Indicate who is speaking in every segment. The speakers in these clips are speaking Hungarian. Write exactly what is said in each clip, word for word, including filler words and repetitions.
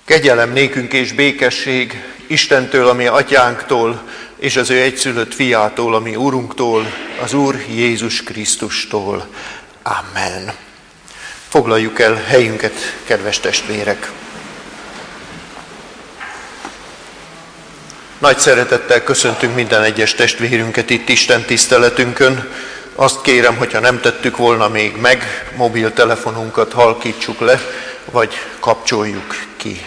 Speaker 1: Kegyelem nékünk és békesség Istentől, ami atyánktól, és az ő egyszülött fiától, ami Urunktól, az Úr Jézus Krisztustól. Amen. Foglaljuk el helyünket, kedves testvérek! Nagy szeretettel köszöntünk minden egyes testvérünket itt Isten tiszteletünkön. Azt kérem, hogyha nem tettük volna még meg, mobiltelefonunkat halkítsuk le, vagy kapcsoljuk ki.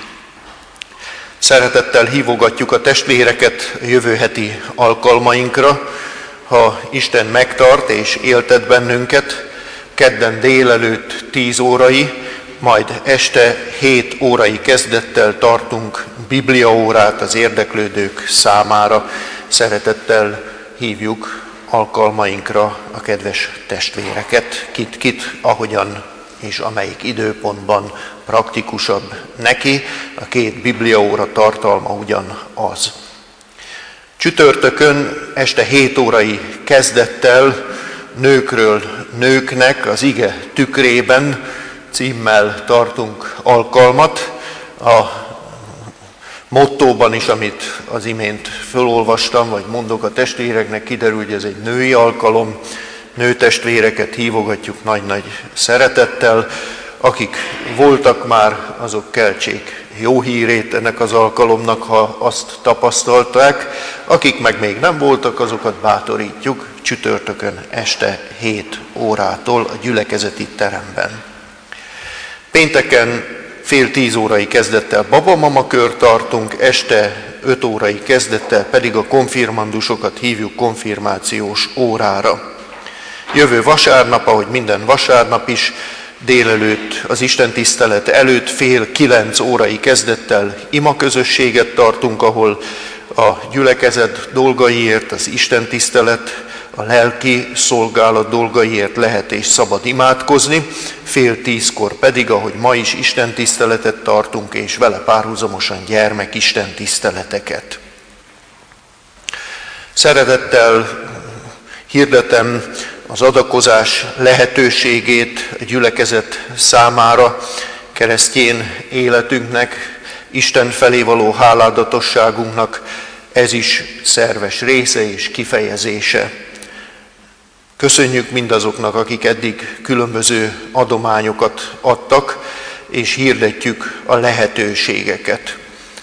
Speaker 1: Szeretettel hívogatjuk a testvéreket a jövő heti alkalmainkra. Ha Isten megtart és éltet bennünket, kedden délelőtt tíz órai, majd este hét órai kezdettel tartunk bibliaórát az érdeklődők számára. Szeretettel hívjuk alkalmainkra a kedves testvéreket, kit-kit, ahogyan és amelyik időpontban praktikusabb neki, a két bibliaóra tartalma ugyan az. Csütörtökön este hét órai kezdettel Nőkről nőknek az ige tükrében címmel tartunk alkalmat. A mottóban is, amit az imént felolvastam, vagy mondok a testvéreknek, kiderül, hogy ez egy női alkalom. Nőtestvéreket hívogatjuk nagy-nagy szeretettel. Akik voltak már, azok keltsék jó hírét ennek az alkalomnak, ha azt tapasztalták. Akik meg még nem voltak, azokat bátorítjuk csütörtökön este hét órától a gyülekezeti teremben. Pénteken fél tíz órai kezdettel babamama kör tartunk, este öt órai kezdettel pedig a konfirmandusokat hívjuk konfirmációs órára. Jövő vasárnap, ahogy minden vasárnap is, délelőtt az istentisztelet előtt fél kilenc órai kezdettel imaközösséget tartunk, ahol a gyülekezet dolgaiért, az istentisztelet, a lelki szolgálat dolgaiért lehet és szabad imádkozni. Fél tízkor pedig, ahogy ma is istentiszteletet tartunk, és vele párhuzamosan gyermek istentiszteleteket. Szeretettel hirdetem az adakozás lehetőségét a gyülekezet számára, keresztjén életünknek, Isten felé való háládatosságunknak ez is szerves része és kifejezése. Köszönjük mindazoknak, akik eddig különböző adományokat adtak, és hirdetjük a lehetőségeket.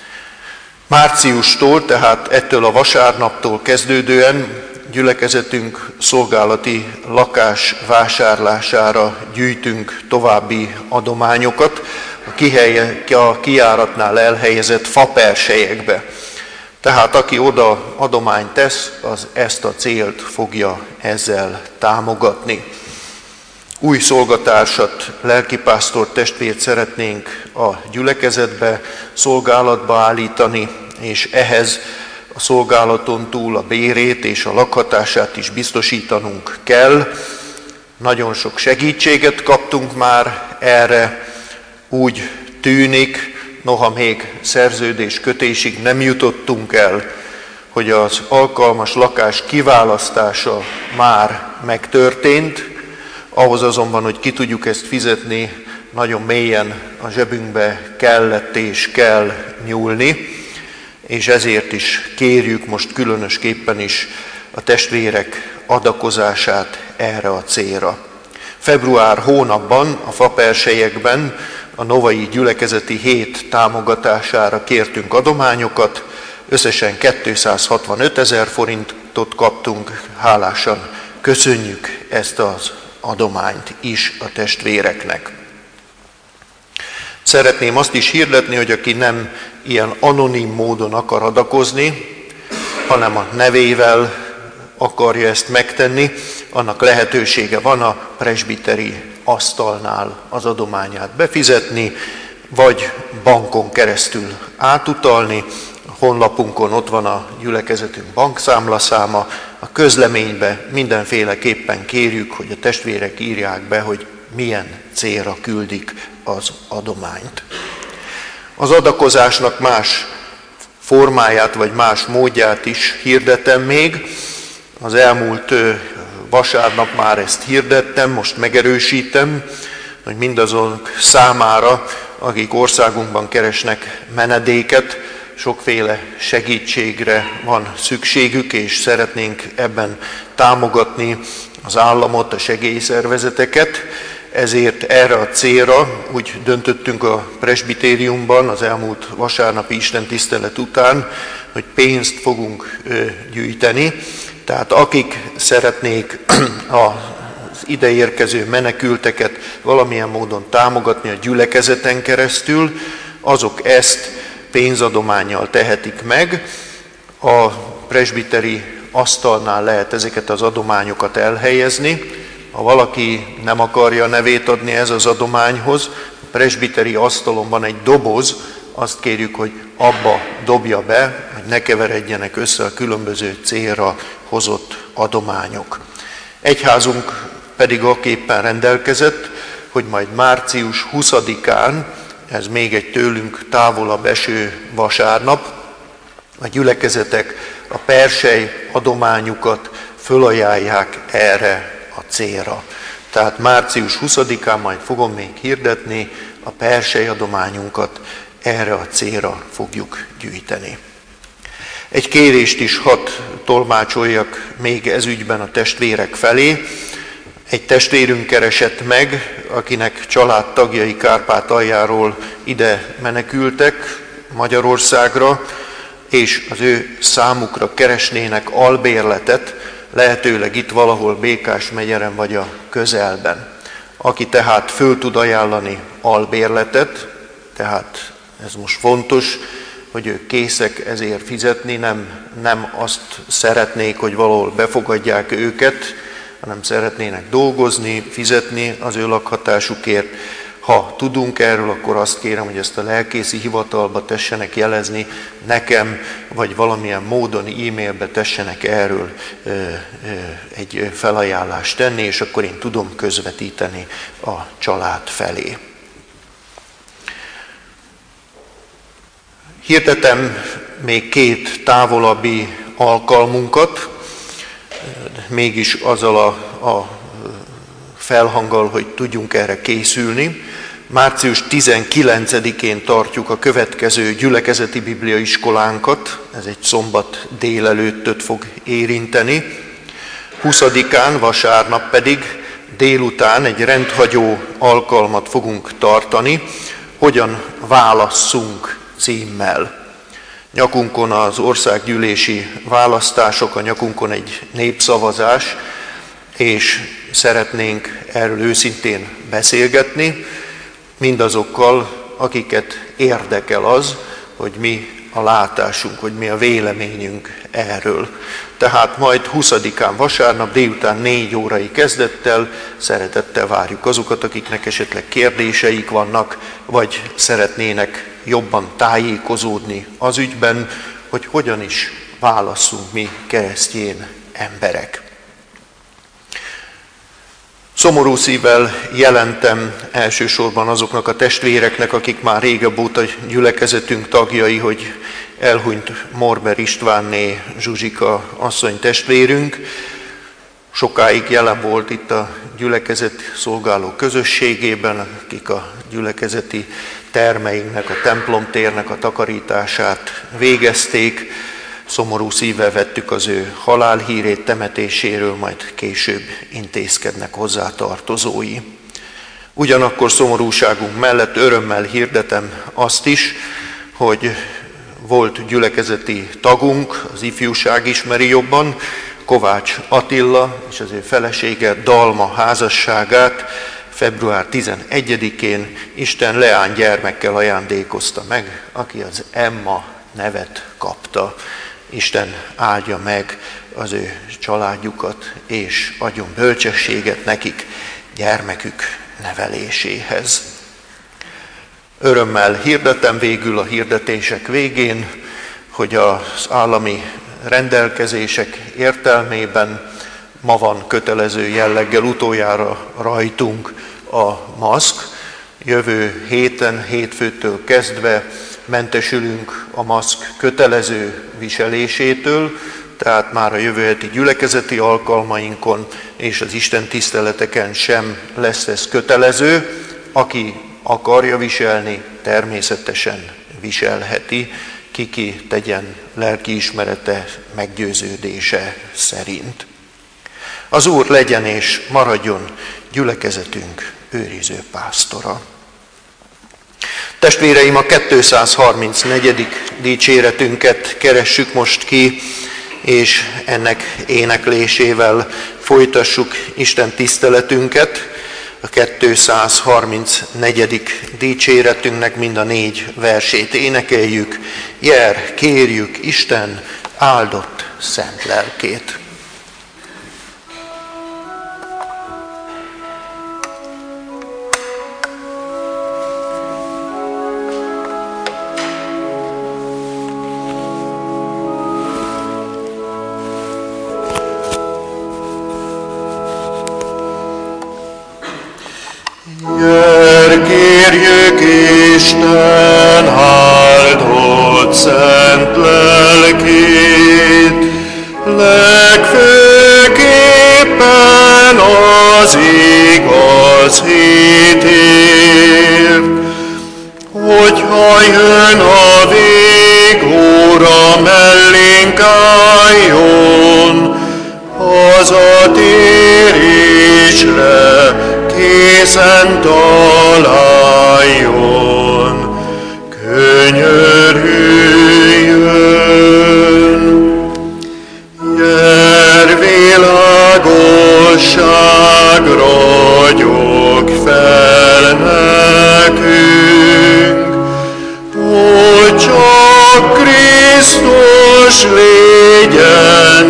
Speaker 1: Márciustól, tehát ettől a vasárnaptól kezdődően gyülekezetünk szolgálati lakás vásárlására gyűjtünk további adományokat a, kihelye, a kijáratnál elhelyezett faperselyekbe. Tehát aki oda adományt tesz, az ezt a célt fogja ezzel támogatni. Új szolgatársat, lelkipásztor testvért szeretnénk a gyülekezetbe, szolgálatba állítani, és ehhez a szolgálaton túl a bérét és a lakhatását is biztosítanunk kell. Nagyon sok segítséget kaptunk már erre, úgy tűnik, noha még szerződés kötésig nem jutottunk el, hogy az alkalmas lakás kiválasztása már megtörtént, ahhoz azonban, hogy ki tudjuk ezt fizetni, nagyon mélyen a zsebünkbe kellett és kell nyúlni, és ezért is kérjük most különösképpen is a testvérek adakozását erre a célra. Február hónapban a faperselyekben a Novai Gyülekezeti Hét támogatására kértünk adományokat, összesen kétszázhatvanöt ezer forintot kaptunk, hálásan köszönjük ezt az adományt is a testvéreknek. Szeretném azt is hirdetni, hogy aki nem ilyen anonim módon akar adakozni, hanem a nevével akarja ezt megtenni, annak lehetősége van a presbiteri asztalnál az adományát befizetni, vagy bankon keresztül átutalni. A honlapunkon ott van a gyülekezetünk bankszámlaszáma, a közleménybe mindenféleképpen kérjük, hogy a testvérek írják be, hogy milyen célra küldik az adományt. Az adakozásnak más formáját vagy más módját is hirdetem még. Az elmúlt vasárnap már ezt hirdettem, most megerősítem, hogy mindazok számára, akik országunkban keresnek menedéket, sokféle segítségre van szükségük, és szeretnénk ebben támogatni az államot, a segélyszervezeteket. Ezért erre a célra úgy döntöttünk a presbitériumban az elmúlt vasárnapi istentisztelet után, hogy pénzt fogunk gyűjteni. Tehát akik szeretnék az ideérkező menekülteket valamilyen módon támogatni a gyülekezeten keresztül, azok ezt pénzadománnyal tehetik meg. A presbiteri asztalnál lehet ezeket az adományokat elhelyezni. Ha valaki nem akarja nevét adni ez az adományhoz, a presbiteri asztalon van egy doboz, azt kérjük, hogy abba dobja be, hogy ne keveredjenek össze a különböző célra hozott adományok. Egyházunk pedig aképpen rendelkezett, hogy majd március huszadikán, ez még egy tőlünk távolabb eső vasárnap, a gyülekezetek a persely adományukat fölajánlják erre a célra. Tehát március huszadikán majd fogom még hirdetni, a persely adományunkat erre a célra fogjuk gyűjteni. Egy kérést is hadd tolmácsoljak még ez ügyben a testvérek felé. Egy testvérünk keresett meg, akinek családtagjai Kárpátaljáról ide menekültek Magyarországra, és az ő számukra keresnének albérletet, lehetőleg itt valahol Békás megyeren vagy a közelben. Aki tehát föl tud ajánlani albérletet, tehát ez most fontos, hogy ők készek ezért fizetni, nem, nem azt szeretnék, hogy valahol befogadják őket, hanem szeretnének dolgozni, fizetni az ő lakhatásukért. Ha tudunk erről, akkor azt kérem, hogy ezt a lelkészi hivatalba tessenek jelezni nekem, vagy valamilyen módon e-mailbe tessenek erről ö, ö, egy felajánlást tenni, és akkor én tudom közvetíteni a család felé. Hirdetem még két távolabbi alkalmunkat, mégis azzal a, a felhanggal, hogy tudjunk erre készülni. március tizenkilencedikén tartjuk a következő gyülekezeti bibliaiskolánkat, ez egy szombat délelőttöt fog érinteni. huszadikán, vasárnap pedig délután egy rendhagyó alkalmat fogunk tartani, hogyan válasszunk címmel. Nyakunkon az országgyűlési választások, a nyakunkon egy népszavazás, és szeretnénk erről őszintén beszélgetni, mindazokkal, akiket érdekel az, hogy mi a látásunk, hogy mi a véleményünk erről. Tehát majd huszadikán vasárnap délután négy órai kezdettel szeretettel várjuk azokat, akiknek esetleg kérdéseik vannak, vagy szeretnének jobban tájékozódni az ügyben, hogy hogyan is válasszunk mi keresztény emberek. Szomorú szívvel jelentem elsősorban azoknak a testvéreknek, akik már régebb óta gyülekezetünk tagjai, hogy elhunyt Morber Istvánné Zsuzsika asszony testvérünk. Sokáig jelen volt itt a gyülekezet szolgáló közösségében, akik a gyülekezeti termeinknek, a templomtérnek a takarítását végezték. Szomorú szívvel vettük az ő halálhírét, temetéséről, majd később intézkednek hozzá tartozói. Ugyanakkor szomorúságunk mellett örömmel hirdetem azt is, hogy volt gyülekezeti tagunk, az ifjúság ismeri jobban, Kovács Attila és az ő felesége Dalma házasságát február tizenegyedikén Isten leánygyermekkel ajándékozta meg, aki az Emma nevet kapta. Isten áldja meg az ő családjukat, és adjon bölcsességet nekik gyermekük neveléséhez. Örömmel hirdetem végül a hirdetések végén, hogy az állami rendelkezések értelmében ma van kötelező jelleggel utoljára rajtunk a maszk. Jövő héten, hétfőtől kezdve mentesülünk a maszk kötelező viselésétől, tehát már a jövő heti gyülekezeti alkalmainkon és az Isten tiszteleteken sem lesz ez kötelező. Aki akarja viselni, természetesen viselheti, ki-ki tegyen lelkiismerete, meggyőződése szerint. Az Úr legyen és maradjon gyülekezetünk őriző pásztora. Testvéreim, a kétszázharmincnegyedik dicséretünket keressük most ki, és ennek éneklésével folytassuk Isten tiszteletünket. A kétszázharmincnegyedik dicséretünknek mind a négy versét énekeljük. Jer, kérjük Isten áldott szent lelkét.
Speaker 2: Isten áldott szent lelkét, legfőképpen az igaz hitért, hogyha jön a végóra mellénk álljon, hazatérésre készen találjon. Könyörüljön, jer világosság ragyog fel nekünk, hogy csak Krisztus legyen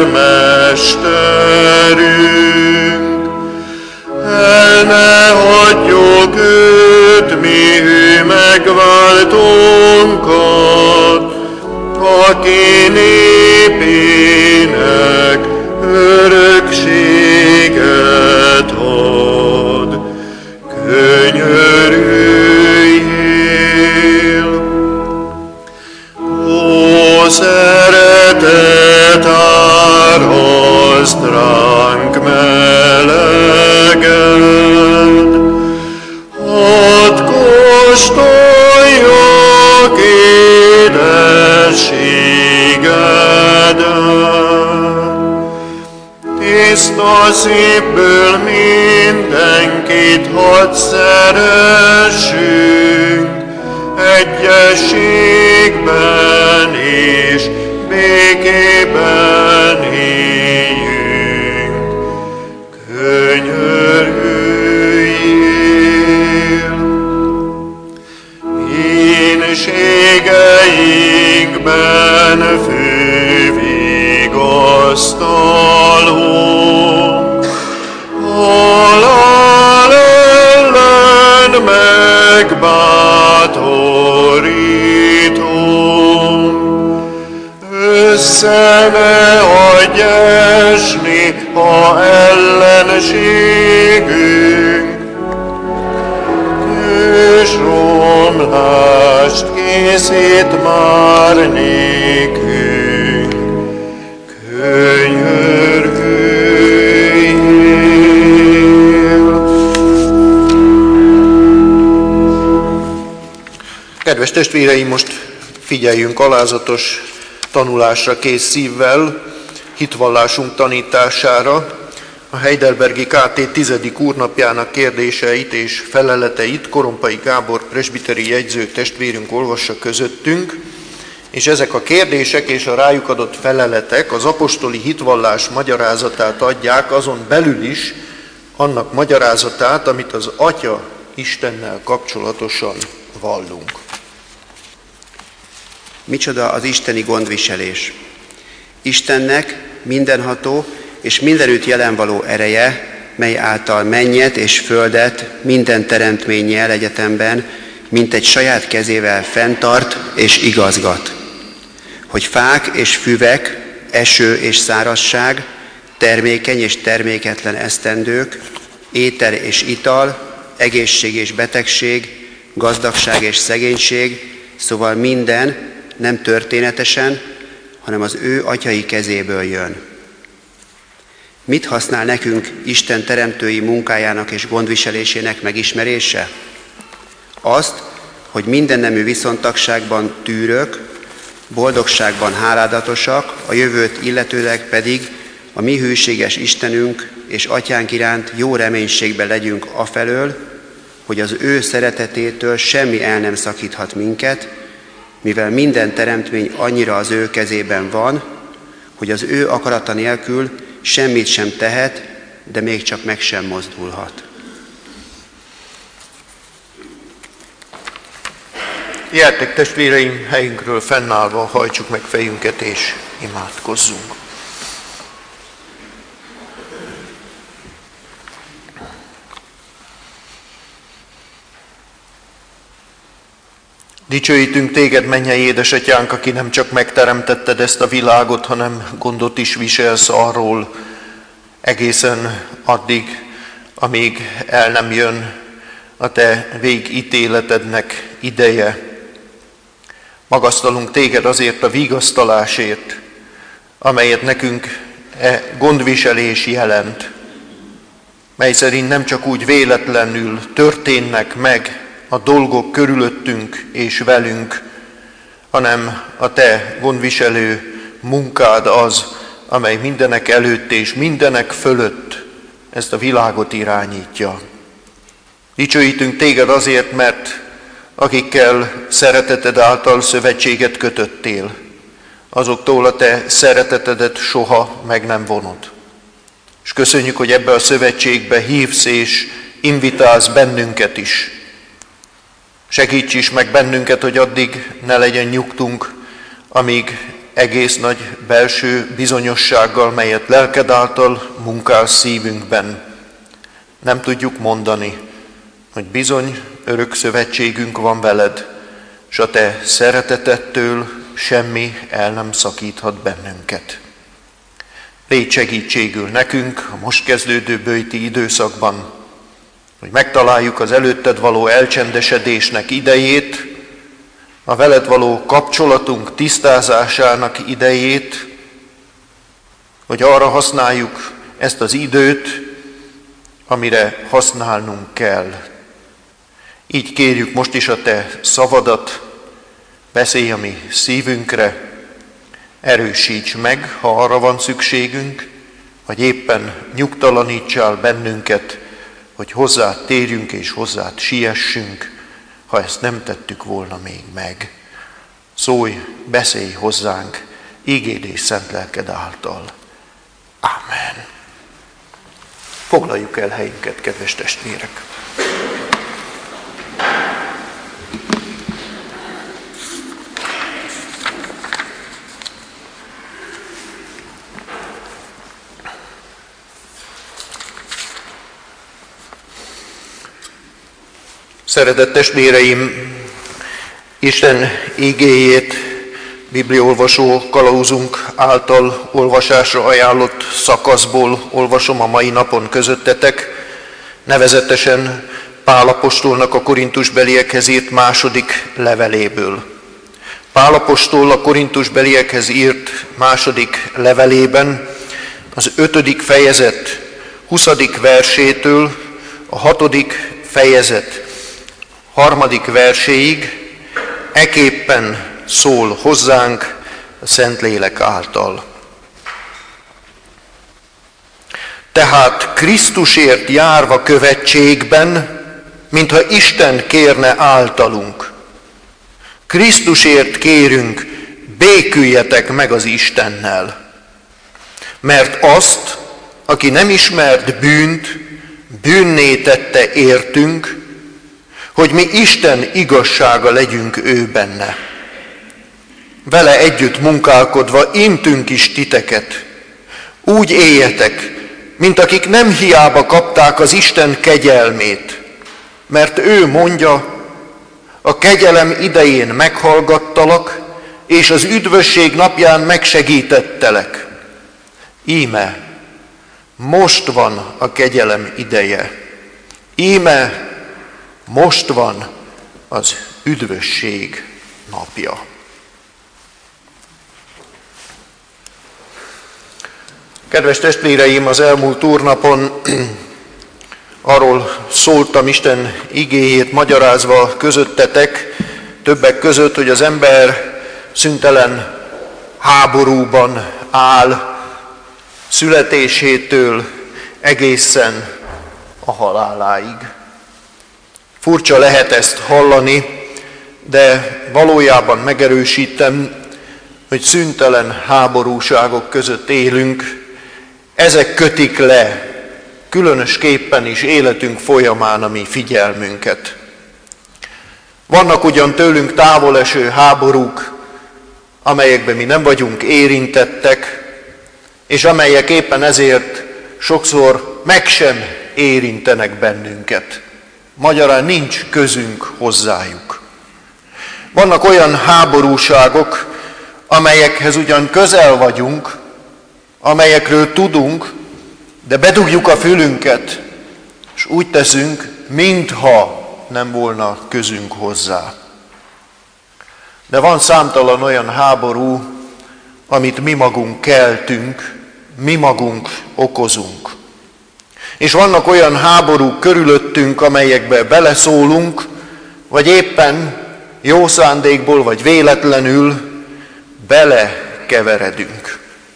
Speaker 2: mesterünk. El ne hagyjuk őt, mi ő megváltónkat, aki népének örökséget ad. Könyörüljél! Ó, szeretet áraszt ránk meleged, hadd kóstoljak édességedet. Tiszta szívből mindenkit hadd szeressünk, egyességben és békében éljünk. Könyörüljél! Ínségeinkben fővigasztalunk, halál ellen megbátorítunk. Össze ne adj esni, ha ellenségünk kős romlást készít már nékünk. Könyörüljél!
Speaker 1: Kedves testvéreim, most figyeljünk alázatos tanulásra kész szívvel, hitvallásunk tanítására. A Heidelbergi ká té tizedik úrnapjának kérdéseit és feleleteit Korompai Gábor presbiteri jegyző testvérünk olvassa közöttünk, és ezek a kérdések és a rájuk adott feleletek az apostoli hitvallás magyarázatát adják, azon belül is annak magyarázatát, amit az Atya Istennel kapcsolatosan vallunk.
Speaker 3: Micsoda az isteni gondviselés! Istennek mindenható és mindenütt jelenvaló ereje, mely által mennyet és földet minden teremtménnyel egyetemben, mint egy saját kezével fenntart és igazgat. Hogy fák és füvek, eső és szárazság, termékeny és terméketlen esztendők, étel és ital, egészség és betegség, gazdagság és szegénység, szóval minden nem történetesen, hanem az ő atyai kezéből jön. Mit használ nekünk Isten teremtői munkájának és gondviselésének megismerése? Azt, hogy minden nemű viszontagságban tűrök, boldogságban háládatosak, a jövőt illetőleg pedig a mi hűséges Istenünk és Atyánk iránt jó reménységben legyünk afelől, hogy az ő szeretetétől semmi el nem szakíthat minket, mivel minden teremtmény annyira az ő kezében van, hogy az ő akarata nélkül semmit sem tehet, de még csak meg sem mozdulhat.
Speaker 1: Gyertek, testvéreim, helyünkről fennállva hajtsuk meg fejünket és imádkozzunk. Dicsőítünk téged, mennyei édesatyánk, aki nem csak megteremtetted ezt a világot, hanem gondot is viselsz arról egészen addig, amíg el nem jön a te végítéletednek ideje. Magasztalunk téged azért a vigasztalásért, amelyet nekünk e gondviselés jelent, mely szerint nem csak úgy véletlenül történnek meg a dolgok körülöttünk és velünk, hanem a te gondviselő munkád az, amely mindenek előtt és mindenek fölött ezt a világot irányítja. Dicsőítünk téged azért, mert akikkel szereteted által szövetséget kötöttél, azoktól a te szeretetedet soha meg nem vonod. És köszönjük, hogy ebbe a szövetségbe hívsz és invitálsz bennünket is. Segíts is meg bennünket, hogy addig ne legyen nyugtunk, amíg egész nagy belső bizonyossággal, melyet lelked által munkálsz szívünkben, nem tudjuk mondani, hogy bizony örök szövetségünk van veled, és a te szeretetettől semmi el nem szakíthat bennünket. Légy segítségül nekünk a most kezdődő böjti időszakban, hogy megtaláljuk az előtted való elcsendesedésnek idejét, a veled való kapcsolatunk tisztázásának idejét, hogy arra használjuk ezt az időt, amire használnunk kell. Így kérjük most is a te szavadat, beszélj a mi szívünkre, erősíts meg, ha arra van szükségünk, vagy éppen nyugtalanítsál bennünket, hogy hozzád térjünk és hozzád siessünk, ha ezt nem tettük volna még meg. Szólj, beszélj hozzánk, ígéd és szent lelked által. Ámen. Foglaljuk el helyünket, kedves testvérek! Szeretett testvéreim, Isten igéjét bibliaolvasó kalauzunk által olvasásra ajánlott szakaszból olvasom a mai napon közöttetek, nevezetesen Pál apostolnak a korintusbeliekhez írt második leveléből. Pál apostol a korintusbeliekhez írt második levelében az ötödik fejezet huszadik versétől a hatodik fejezet harmadik verséig eképpen szól hozzánk a Szentlélek által. Tehát Krisztusért járva követségben, mintha Isten kérne általunk. Krisztusért kérünk, béküljetek meg az Istennel. Mert azt, aki nem ismert bűnt, bűnné tette értünk, hogy mi Isten igazsága legyünk ő benne. Vele együtt munkálkodva intünk is titeket. Úgy éljetek, mint akik nem hiába kapták az Isten kegyelmét, mert ő mondja, a kegyelem idején meghallgattalak, és az üdvösség napján megsegítettelek. Íme, most van a kegyelem ideje. Íme, most van az üdvösség napja. Kedves testvéreim, az elmúlt úrnapon Arról szóltam Isten igéjét magyarázva közöttetek, többek között, hogy az ember szüntelen háborúban áll, születésétől egészen a haláláig. Furcsa lehet ezt hallani, de valójában megerősítem, hogy szüntelen háborúságok között élünk, ezek kötik le különösképpen is életünk folyamán a mi figyelmünket. Vannak ugyan tőlünk távol eső háborúk, amelyekben mi nem vagyunk érintettek, és amelyek éppen ezért sokszor meg sem érintenek bennünket. Magyarán nincs közünk hozzájuk. Vannak olyan háborúságok, amelyekhez ugyan közel vagyunk, amelyekről tudunk, de bedugjuk a fülünket, és úgy teszünk, mintha nem volna közünk hozzá. De van számtalan olyan háború, amit mi magunk keltünk, mi magunk okozunk. És vannak olyan háborúk körülöttünk, amelyekbe beleszólunk, vagy éppen jó szándékból, vagy véletlenül belekeveredünk.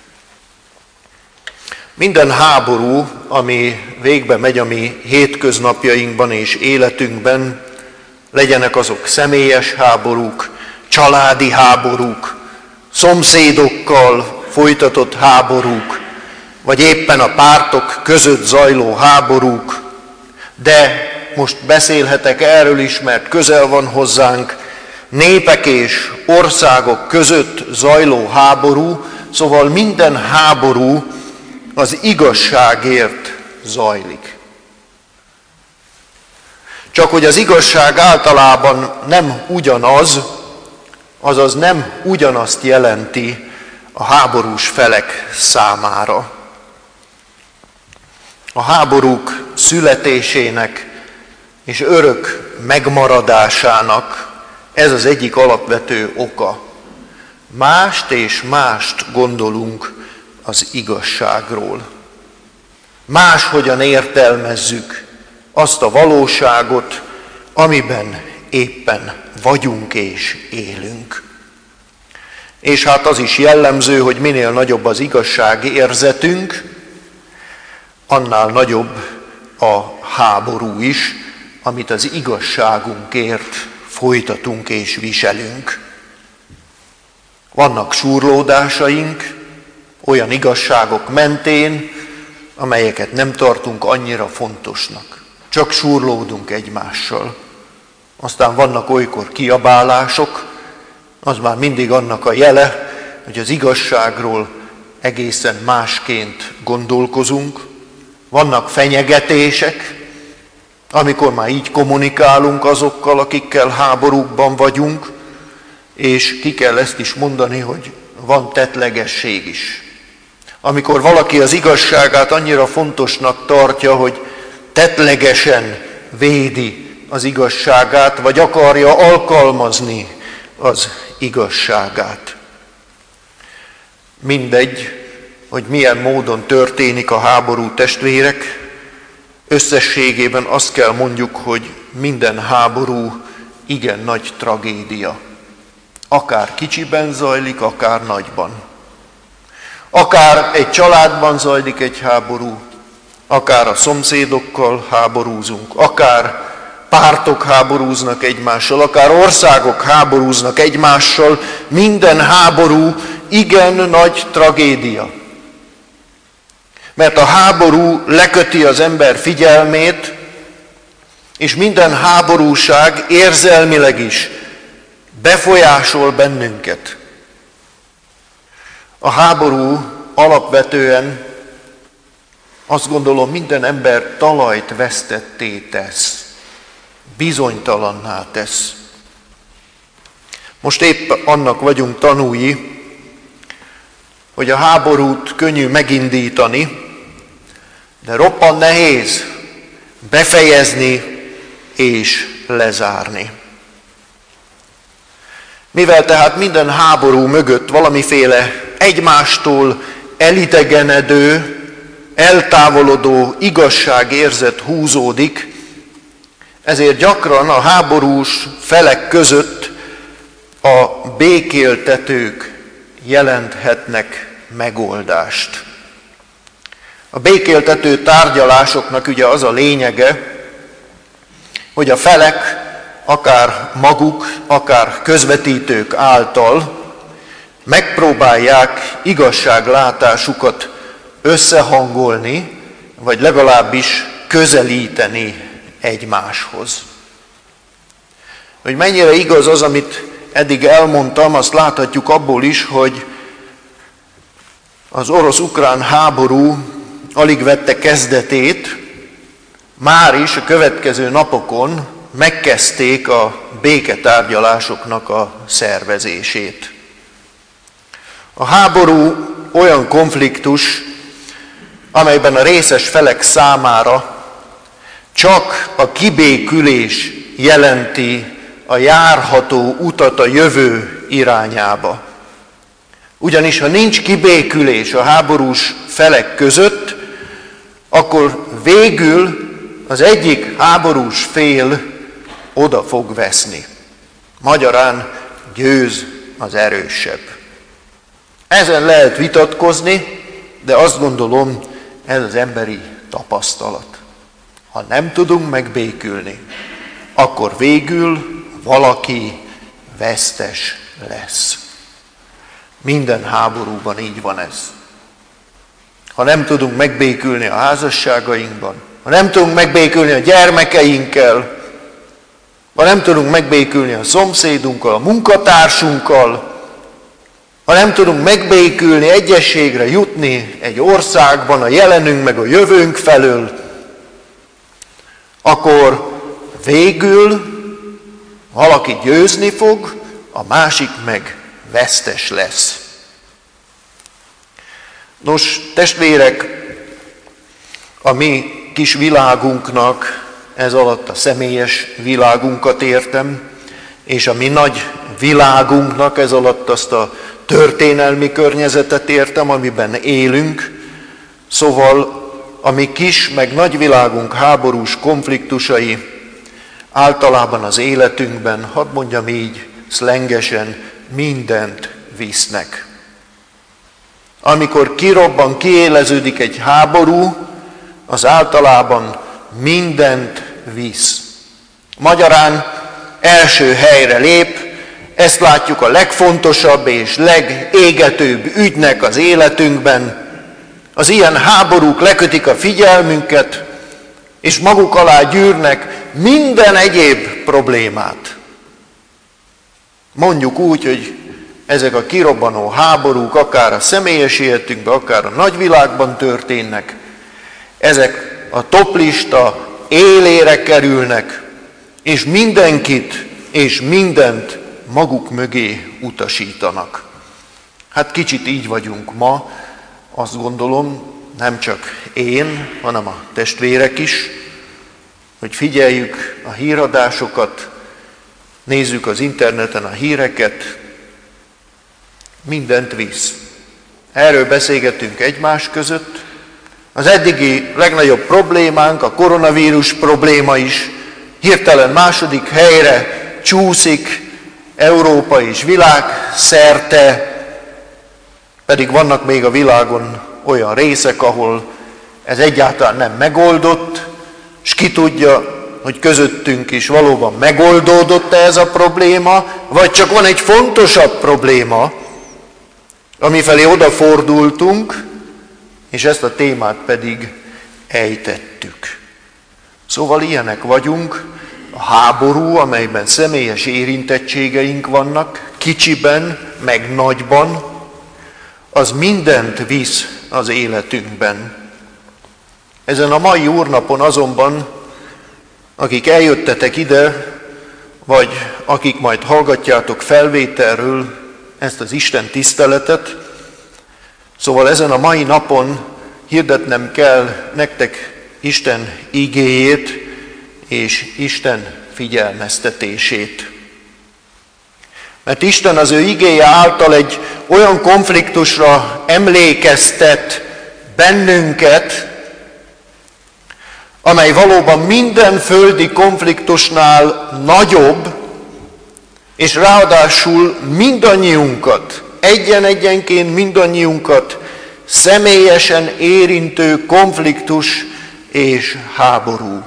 Speaker 1: Minden háború, ami végbe megy a mi hétköznapjainkban és életünkben, legyenek azok személyes háborúk, családi háborúk, szomszédokkal folytatott háborúk, vagy éppen a pártok között zajló háborúk, de most beszélhetek erről is, mert közel van hozzánk, népek és országok között zajló háború, szóval minden háború az igazságért zajlik. Csak hogy az igazság általában nem ugyanaz, azaz nem ugyanazt jelenti a háborús felek számára. A háborúk születésének és örök megmaradásának ez az egyik alapvető oka. Mást és mást gondolunk az igazságról. Máshogyan értelmezzük azt a valóságot, amiben éppen vagyunk és élünk. És hát az is jellemző, hogy minél nagyobb az igazság érzetünk, annál nagyobb a háború is, amit az igazságunkért folytatunk és viselünk. Vannak súrlódásaink olyan igazságok mentén, amelyeket nem tartunk annyira fontosnak. Csak súrlódunk egymással. Aztán vannak olykor kiabálások, az már mindig annak a jele, hogy az igazságról egészen másként gondolkozunk. Vannak fenyegetések, amikor már így kommunikálunk azokkal, akikkel háborúkban vagyunk, és ki kell ezt is mondani, hogy van tettlegesség is. Amikor valaki az igazságát annyira fontosnak tartja, hogy tettlegesen védi az igazságát, vagy akarja alkalmazni az igazságát. Mindegy, hogy milyen módon történik a háború, testvérek, összességében azt kell mondjuk, hogy minden háború igen nagy tragédia. Akár kicsiben zajlik, akár nagyban. Akár egy családban zajlik egy háború, akár a szomszédokkal háborúzunk, akár pártok háborúznak egymással, akár országok háborúznak egymással, minden háború igen nagy tragédia. Mert a háború leköti az ember figyelmét, és minden háborúság érzelmileg is befolyásol bennünket. A háború alapvetően, azt gondolom, minden ember talajt vesztetté tesz, bizonytalanná tesz. Most épp annak vagyunk tanúi, hogy a háborút könnyű megindítani, de roppan nehéz befejezni és lezárni. Mivel tehát minden háború mögött valamiféle egymástól elidegenedő, eltávolodó igazságérzet húzódik, ezért gyakran a háborús felek között a békéltetők jelenthetnek megoldást. A békéltető tárgyalásoknak ugye az a lényege, hogy a felek akár maguk, akár közvetítők által megpróbálják igazságlátásukat összehangolni, vagy legalábbis közelíteni egymáshoz. Hogy mennyire igaz az, amit eddig elmondtam, azt láthatjuk abból is, hogy az orosz-ukrán háború alig vette kezdetét, már is a következő napokon megkezdték a béketárgyalásoknak a szervezését. A háború olyan konfliktus, amelyben a részes felek számára csak a kibékülés jelenti a járható utat a jövő irányába. Ugyanis ha nincs kibékülés a háborús felek között, akkor végül az egyik háborús fél oda fog veszni. Magyarán győz az erősebb. Ezen lehet vitatkozni, de azt gondolom, ez az emberi tapasztalat. Ha nem tudunk megbékülni, akkor végül valaki vesztes lesz. Minden háborúban így van ez. Ha nem tudunk megbékülni a házasságainkban, ha nem tudunk megbékülni a gyermekeinkkel, ha nem tudunk megbékülni a szomszédunkkal, a munkatársunkkal, ha nem tudunk megbékülni, egyességre jutni egy országban, a jelenünk meg a jövőnk felől, akkor végül valaki győzni fog, a másik meg vesztes lesz. Nos, testvérek, a mi kis világunknak, ez alatt a személyes világunkat értem, és a mi nagy világunknak, ez alatt azt a történelmi környezetet értem, amiben élünk, szóval a mi kis, meg nagy világunk háborús konfliktusai általában az életünkben, hadd mondjam így, szlengesen, mindent visznek. Amikor kirobban, kiéleződik egy háború, az általában mindent visz. Magyarán első helyre lép, ezt látjuk a legfontosabb és legégetőbb ügynek az életünkben. Az ilyen háborúk lekötik a figyelmünket, és maguk alá gyűrnek minden egyéb problémát. Mondjuk úgy, hogy ezek a kirobbanó háborúk akár a személyes életünkben, akár a nagyvilágban történnek, ezek a toplista élére kerülnek, és mindenkit és mindent maguk mögé utasítanak. Hát kicsit így vagyunk ma, azt gondolom, nem csak én, hanem a testvérek is, hogy figyeljük a híradásokat, nézzük az interneten a híreket, mindent visz. Erről beszélgetünk egymás között. Az eddigi legnagyobb problémánk, a koronavírus probléma is hirtelen második helyre csúszik Európa és világ szerte, pedig vannak még a világon olyan részek, ahol ez egyáltalán nem megoldott, és ki tudja, hogy közöttünk is valóban megoldódott ez a probléma, vagy csak van egy fontosabb probléma, amifelé odafordultunk, és ezt a témát pedig ejtettük. Szóval ilyenek vagyunk, a háború, amelyben személyes érintettségeink vannak, kicsiben, meg nagyban, az mindent visz az életünkben. Ezen a mai úrnapon azonban, akik eljöttetek ide, vagy akik majd hallgatjátok felvételről ezt az Isten tiszteletet, szóval ezen a mai napon hirdetnem kell nektek Isten igéjét és Isten figyelmeztetését. Mert Isten az ő igéje által egy olyan konfliktusra emlékeztet bennünket, amely valóban minden földi konfliktusnál nagyobb, és ráadásul mindannyiunkat, egyen-egyenként mindannyiunkat személyesen érintő konfliktus és háború.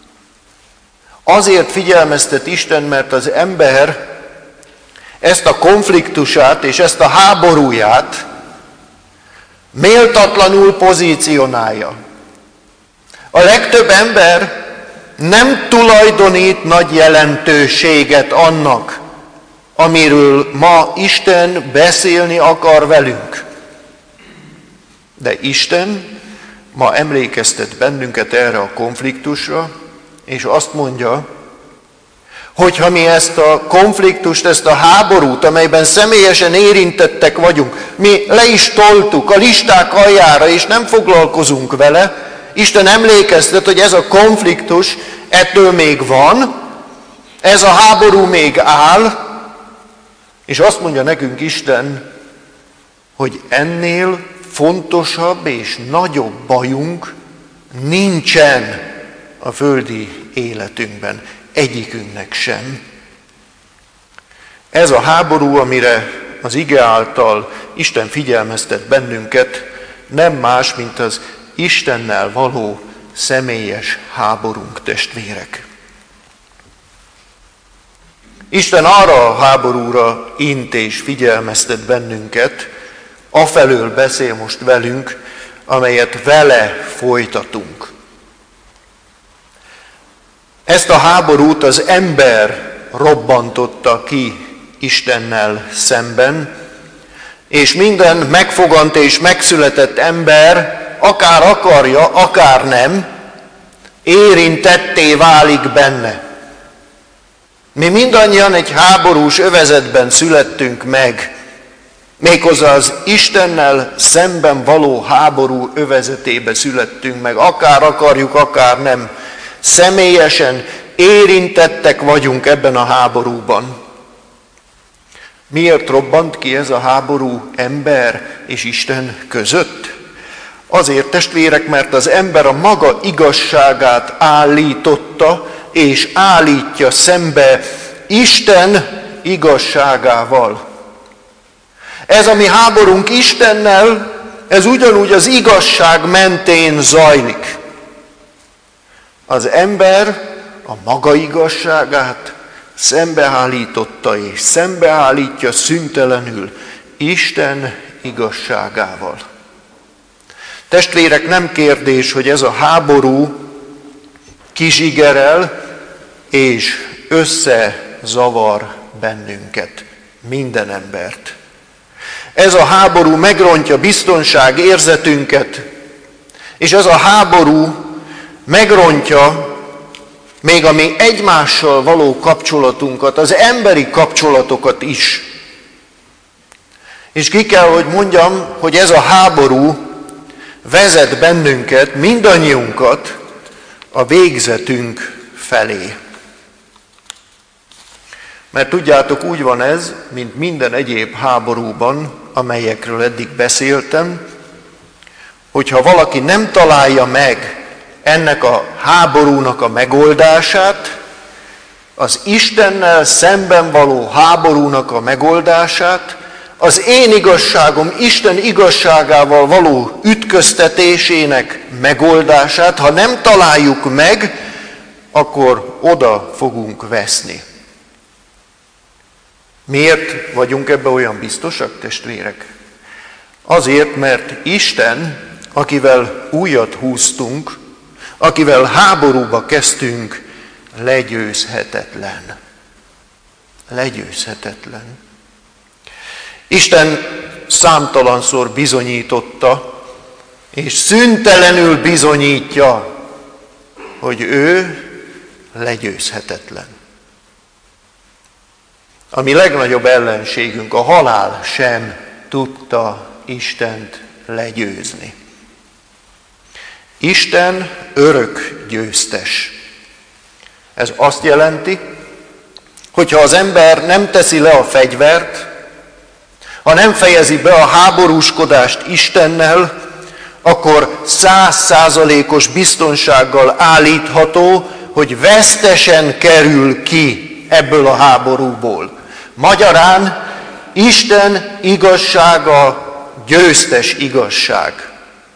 Speaker 1: Azért figyelmeztet Isten, mert az ember ezt a konfliktusát és ezt a háborúját méltatlanul pozícionálja. A legtöbb ember nem tulajdonít nagy jelentőséget annak, amiről ma Isten beszélni akar velünk. De Isten ma emlékeztet bennünket erre a konfliktusra, és azt mondja, hogy ha mi ezt a konfliktust, ezt a háborút, amelyben személyesen érintettek vagyunk, mi le is toltuk a listák aljára, és nem foglalkozunk vele, Isten emlékeztet, hogy ez a konfliktus ettől még van, ez a háború még áll, és azt mondja nekünk Isten, hogy ennél fontosabb és nagyobb bajunk nincsen a földi életünkben, egyikünknek sem. Ez a háború, amire az ige által Isten figyelmeztet bennünket, nem más, mint az Istennel való személyes háborunk, testvérek. Isten arra a háborúra int és figyelmeztet bennünket, afelől beszél most velünk, amelyet vele folytatunk. Ezt a háborút az ember robbantotta ki Istennel szemben, és minden megfogant és megszületett ember, akár akarja, akár nem, érintetté válik benne. Mi mindannyian egy háborús övezetben születtünk meg, méghozzá az Istennel szemben való háború övezetébe születtünk meg, akár akarjuk, akár nem. Személyesen érintettek vagyunk ebben a háborúban. Miért robbant ki ez a háború ember és Isten között? Azért, testvérek, mert az ember a maga igazságát állította, és állítja szembe Isten igazságával. Ez a mi háborunk Istennel, ez ugyanúgy az igazság mentén zajlik. Az ember a maga igazságát szembeállította és szembeállítja szüntelenül Isten igazságával. Testvérek, nem kérdés, hogy ez a háború kizsigerel és összezavar bennünket, minden embert. Ez a háború megrontja biztonság érzetünket, és ez a háború megrontja még a mi egymással való kapcsolatunkat, az emberi kapcsolatokat is. És ki kell, hogy mondjam, hogy ez a háború vezet bennünket, mindannyiunkat a végzetünk felé. Mert tudjátok, úgy van ez, mint minden egyéb háborúban, amelyekről eddig beszéltem, hogyha valaki nem találja meg ennek a háborúnak a megoldását, az Istennel szemben való háborúnak a megoldását, az én igazságom Isten igazságával való ütköztetésének megoldását, ha nem találjuk meg, akkor oda fogunk veszni. Miért vagyunk ebbe olyan biztosak, testvérek? Azért, mert Isten, akivel újat húztunk, akivel háborúba kezdtünk, legyőzhetetlen. Legyőzhetetlen. Isten számtalanszor bizonyította, és szüntelenül bizonyítja, hogy ő legyőzhetetlen. A mi legnagyobb ellenségünk, a halál sem tudta Istent legyőzni. Isten örök győztes. Ez azt jelenti, hogyha az ember nem teszi le a fegyvert, ha nem fejezi be a háborúskodást Istennel, akkor száz százalékos biztonsággal állítható, hogy vesztesen kerül ki ebből a háborúból. Magyarán Isten igazsága győztes igazság.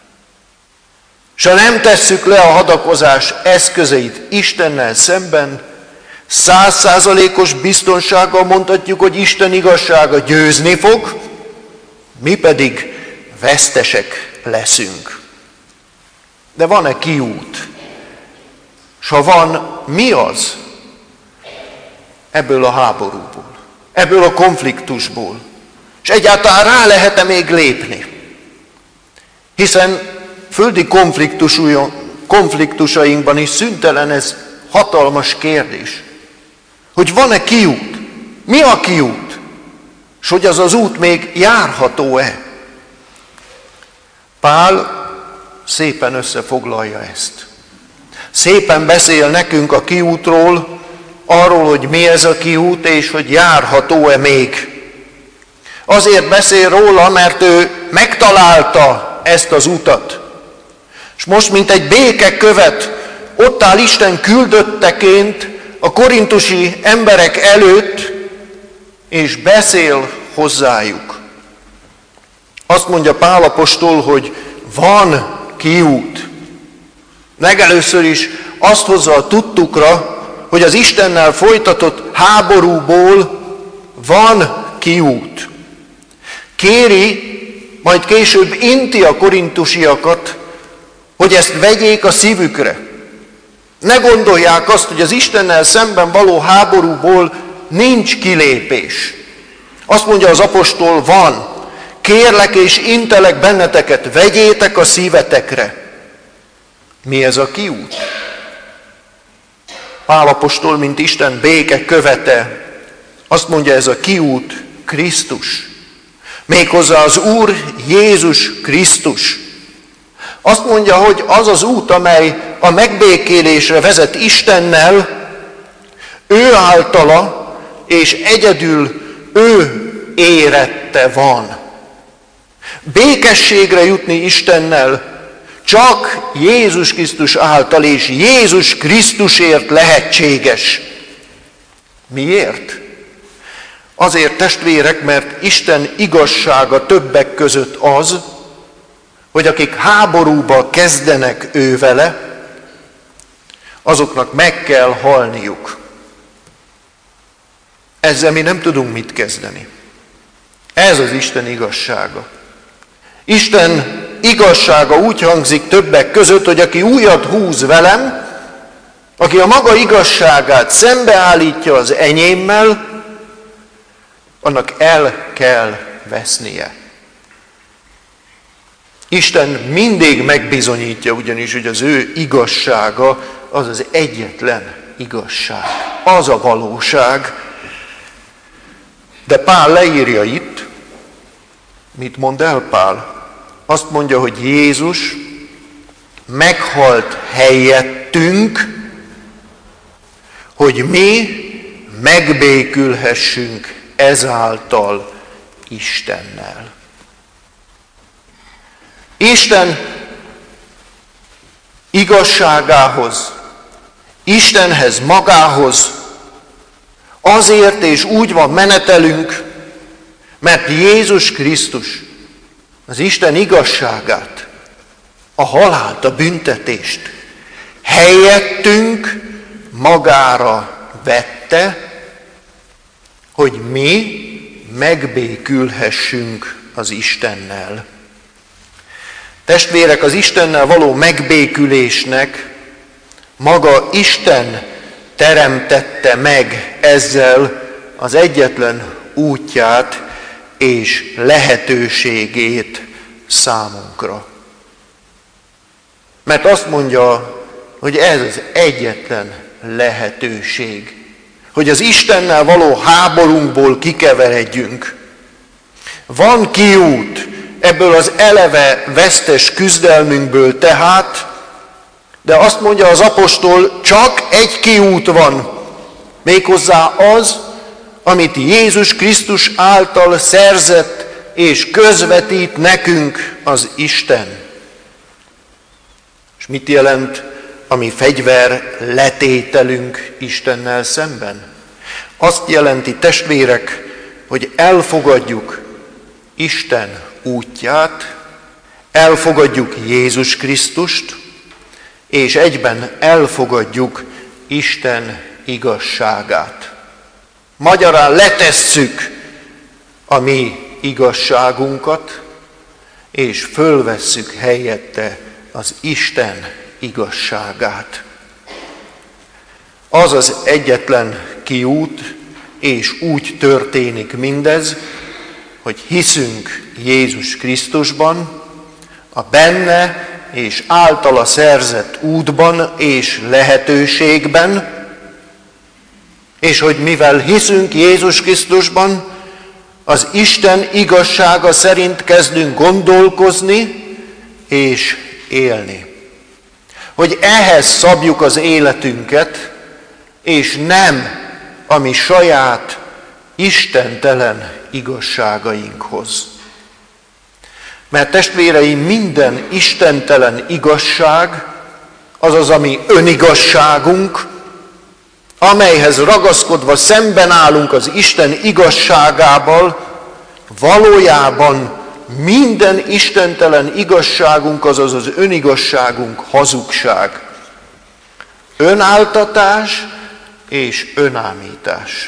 Speaker 1: S ha nem tesszük le a hadakozás eszközeit Istennel szemben, száz százalékos biztonsággal mondhatjuk, hogy Isten igazsága győzni fog, mi pedig vesztesek leszünk. De van-e kiút? S ha van, mi az ebből a háborúból, ebből a konfliktusból? És egyáltalán rá lehet-e még lépni? Hiszen földi konfliktusainkban is szüntelen ez hatalmas kérdés. Hogy van-e kiút? Mi a kiút? És hogy az az út még járható-e? Pál szépen összefoglalja ezt. Szépen beszél nekünk a kiútról, arról, hogy mi ez a kiút, és hogy járható-e még. Azért beszél róla, mert ő megtalálta ezt az utat. És most, mint egy békekövet, ott áll Isten küldötteként a korintusi emberek előtt, és beszél hozzájuk. Azt mondja Pál apostol, hogy van kiút. Legelőször is azt hozza a tudtukra, hogy az Istennel folytatott háborúból van kiút. Kéri, majd később inti a korintusiakat, hogy ezt vegyék a szívükre. Ne gondolják azt, hogy az Istennel szemben való háborúból nincs kilépés. Azt mondja az apostol, van. Kérlek és intelek benneteket, vegyétek a szívetekre. Mi ez a kiút? Pál apostol, mint Isten béke követe, azt mondja, ez a kiút Krisztus. Méghozzá az Úr Jézus Krisztus. Azt mondja, hogy az az út, amely a megbékélésre vezet Istennel, ő általa és egyedül ő érette van. Békességre jutni Istennel csak Jézus Krisztus által és Jézus Krisztusért lehetséges. Miért? Azért, testvérek, mert Isten igazsága többek között az, hogy akik háborúba kezdenek ő vele, azoknak meg kell halniuk. Ezzel mi nem tudunk mit kezdeni. Ez az Isten igazsága. Isten igazsága úgy hangzik többek között, hogy aki újat húz velem, aki a maga igazságát szembeállítja az enyémmel, annak el kell vesznie. Isten mindig megbizonyítja ugyanis, hogy az ő igazsága az az egyetlen igazság. Az a valóság. De Pál leírja itt, mit mond el Pál? Azt mondja, hogy Jézus meghalt helyettünk, hogy mi megbékülhessünk ezáltal Istennel. Isten igazságához, Istenhez magához azért és úgy van menetelünk, mert Jézus Krisztus az Isten igazságát, a halált, a büntetést helyettünk magára vette, hogy mi megbékülhessünk az Istennel. Testvérek, az Istennel való megbékülésnek maga Isten teremtette meg ezzel az egyetlen útját és lehetőségét számunkra. Mert azt mondja, hogy ez az egyetlen lehetőség, hogy az Istennel való háborunkból kikeveredjünk. Van kiút ebből az eleve vesztes küzdelmünkből tehát, de azt mondja az apostol, csak egy kiút van, méghozzá az, amit Jézus Krisztus által szerzett és közvetít nekünk az Isten. És mit jelent a mi fegyver letételünk Istennel szemben? Azt jelenti, testvérek, hogy elfogadjuk Isten útját, elfogadjuk Jézus Krisztust, és egyben elfogadjuk Isten igazságát. Magyarán letesszük a mi igazságunkat, és fölvesszük helyette az Isten igazságát. Az az egyetlen kiút, és úgy történik mindez, hogy hiszünk Jézus Krisztusban, a benne és általa szerzett útban és lehetőségben, és hogy mivel hiszünk Jézus Krisztusban, az Isten igazsága szerint kezdünk gondolkozni és élni. Hogy ehhez szabjuk az életünket, és nem a mi saját istentelen igazságainkhoz. Mert testvéreim, minden istentelen igazság, azaz a mi önigazságunk, amelyhez ragaszkodva szemben állunk az Isten igazságával, valójában minden istentelen igazságunk, azaz az önigazságunk hazugság. Önáltatás és önámítás.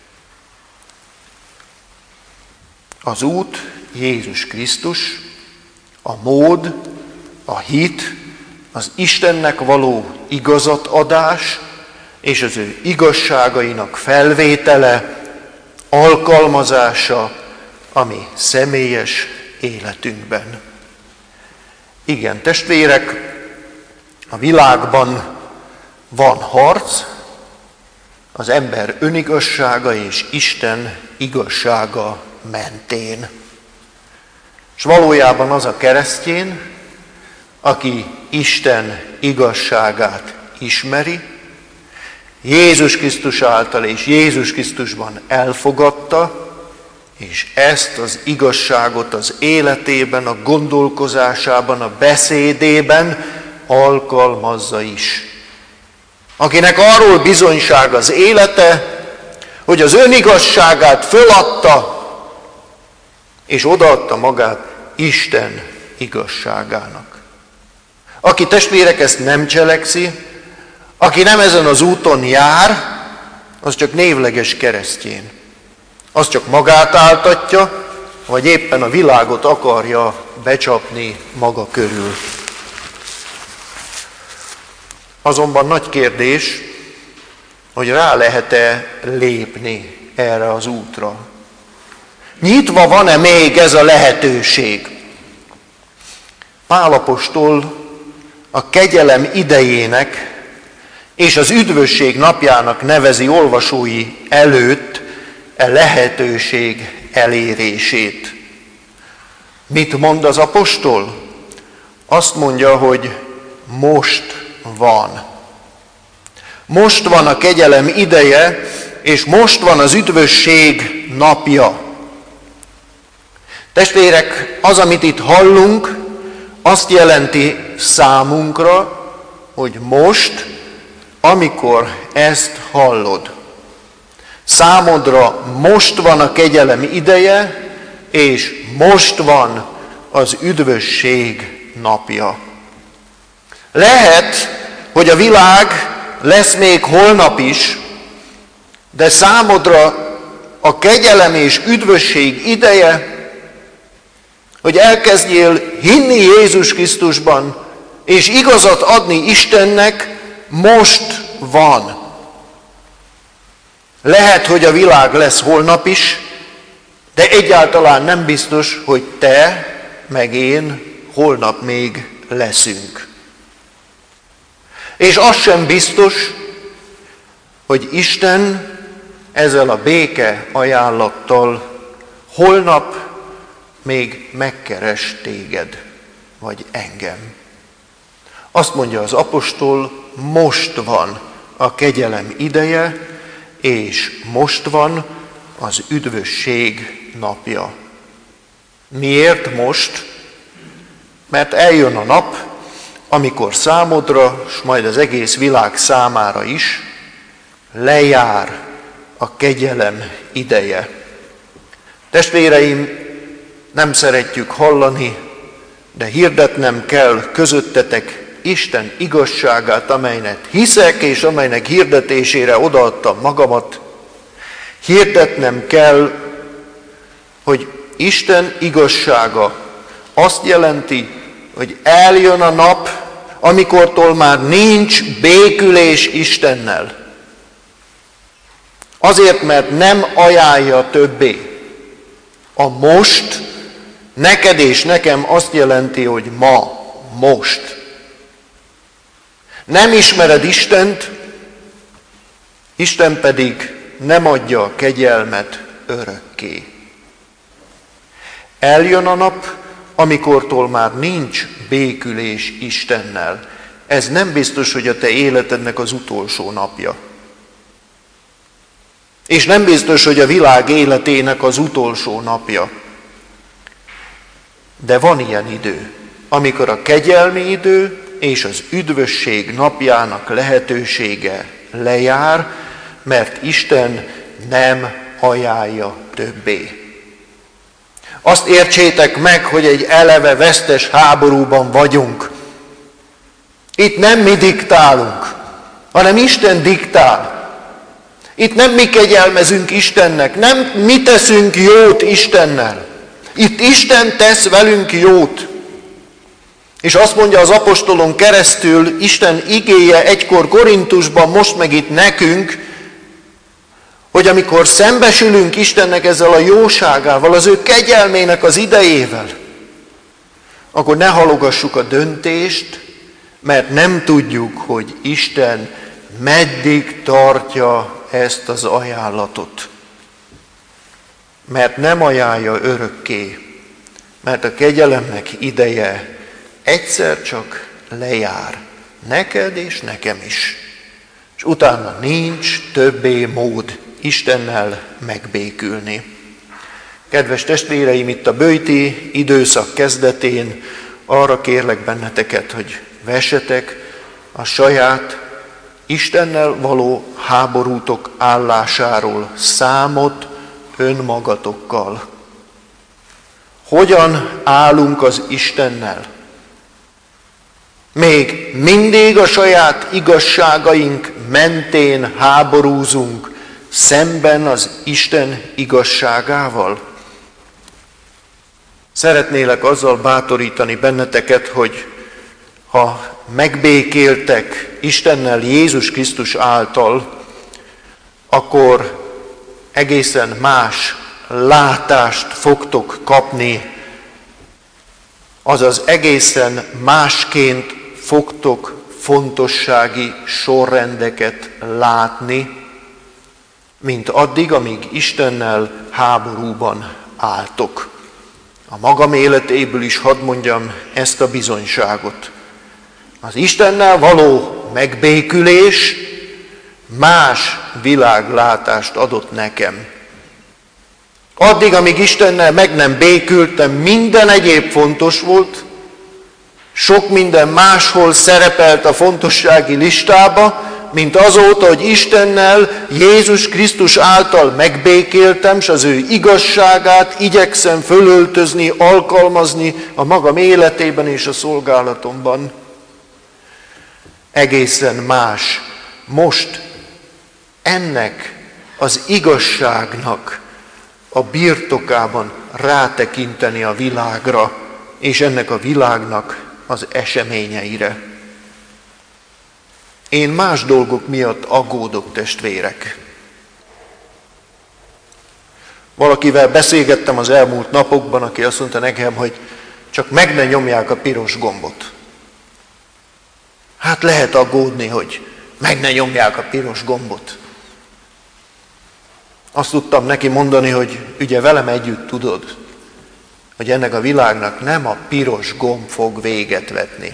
Speaker 1: Az út Jézus Krisztus, a mód, a hit, az Istennek való igazatadás és az ő igazságainak felvétele, alkalmazása a mi személyes életünkben. Igen, testvérek, a világban van harc, az ember önigazsága és Isten igazsága mentén. És valójában az a keresztény, aki Isten igazságát ismeri, Jézus Krisztus által és Jézus Krisztusban elfogadta, és ezt az igazságot az életében, a gondolkozásában, a beszédében alkalmazza is. Akinek arról bizonyság az élete, hogy az önigazságát föladta, és odaadta magát Isten igazságának. Aki, testvérek, ezt nem cselekszi, aki nem ezen az úton jár, az csak névleges keresztény. Az csak magát áltatja, vagy éppen a világot akarja becsapni maga körül. Azonban nagy kérdés, hogy rá lehet-e lépni erre az útra. Nyitva van-e még ez a lehetőség? Pál apostol a kegyelem idejének és az üdvösség napjának nevezi olvasói előtt e lehetőség elérését. Mit mond az apostol? Azt mondja, hogy most van. Most van a kegyelem ideje, és most van az üdvösség napja. Testvérek, az, amit itt hallunk, azt jelenti számunkra, hogy most, amikor ezt hallod, számodra most van a kegyelem ideje, és most van az üdvösség napja. Lehet, hogy a világ lesz még holnap is, de számodra a kegyelem és üdvösség ideje, hogy elkezdjél hinni Jézus Krisztusban, és igazat adni Istennek, most van. Lehet, hogy a világ lesz holnap is, de egyáltalán nem biztos, hogy te, meg én holnap még leszünk. És az sem biztos, hogy Isten ezzel a béke ajánlattal holnap még megkeres téged, vagy engem. Azt mondja az apostol, most van a kegyelem ideje, és most van az üdvösség napja. Miért most? Mert eljön a nap, amikor számodra, és majd az egész világ számára is lejár a kegyelem ideje. Testvéreim, nem szeretjük hallani, de hirdetnem kell közöttetek Isten igazságát, amelynek hiszek, és amelynek hirdetésére odaadtam magamat. Hirdetnem kell, hogy Isten igazsága azt jelenti, hogy eljön a nap, amikortól már nincs békülés Istennel. Azért, mert nem ajánlja többé. A most neked és nekem azt jelenti, hogy ma, most. Nem ismered Istent, Isten pedig nem adja a kegyelmet örökké. Eljön a nap, amikortól már nincs békülés Istennel. Ez nem biztos, hogy a te életednek az utolsó napja. És nem biztos, hogy a világ életének az utolsó napja. De van ilyen idő, amikor a kegyelmi idő és az üdvösség napjának lehetősége lejár, mert Isten nem ajánlja többé. Azt értsétek meg, hogy egy eleve vesztes háborúban vagyunk. Itt nem mi diktálunk, hanem Isten diktál. Itt nem mi kegyelmezünk Istennek, nem mi teszünk jót Istennel. Itt Isten tesz velünk jót. És azt mondja az apostolon keresztül, Isten igéje egykor Korintusban, most meg itt nekünk, hogy amikor szembesülünk Istennek ezzel a jóságával, az ő kegyelmének az idejével, akkor ne halogassuk a döntést, mert nem tudjuk, hogy Isten meddig tartja ezt az ajánlatot. Mert nem ajánlja örökké, mert a kegyelemnek ideje egyszer csak lejár, neked és nekem is. És utána nincs többé mód Istennel megbékülni. Kedves testvéreim, itt a böjti időszak kezdetén arra kérlek benneteket, hogy vessetek a saját Istennel való háborútok állásáról számot önmagatokkal. Hogyan állunk az Istennel? Még mindig a saját igazságaink mentén háborúzunk szemben az Isten igazságával? Szeretnélek azzal bátorítani benneteket, hogy ha megbékéltek Istennel Jézus Krisztus által, akkor egészen más látást fogtok kapni, azaz egészen másként fogtok fontossági sorrendeket látni, mint addig, amíg Istennel háborúban álltok. A magam életéből is hadd mondjam ezt a bizonyságot. Az Istennel való megbékülés más világlátást adott nekem. Addig, amíg Istennel meg nem békültem, minden egyéb fontos volt, sok minden máshol szerepelt a fontossági listába, mint azóta, hogy Istennel Jézus Krisztus által megbékéltem, és az ő igazságát igyekszem fölöltözni, alkalmazni a magam életében és a szolgálatomban. Egészen más most ennek az igazságnak a birtokában rátekinteni a világra, és ennek a világnak az eseményeire. Én más dolgok miatt aggódok, testvérek. Valakivel beszélgettem az elmúlt napokban, aki azt mondta nekem, hogy csak meg ne nyomják a piros gombot. Hát lehet aggódni, hogy meg ne nyomják a piros gombot. Azt tudtam neki mondani, hogy ugye velem együtt tudod, hogy ennek a világnak nem a piros gomb fog véget vetni.